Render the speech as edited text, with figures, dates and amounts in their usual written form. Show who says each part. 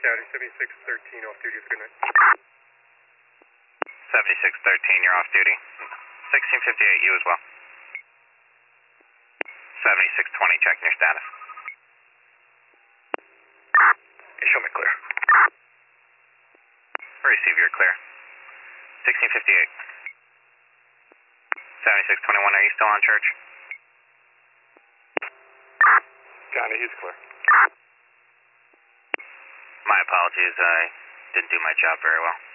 Speaker 1: County 7613 off duty. Have a good night.
Speaker 2: 7613, you're off duty. 1658, you as well. 7620, checking your status.
Speaker 3: You show me clear.
Speaker 2: Receive, you're clear. 1658. 7621, are you still on church?
Speaker 3: County, he's clear.
Speaker 2: My apologies, I didn't do my job very well.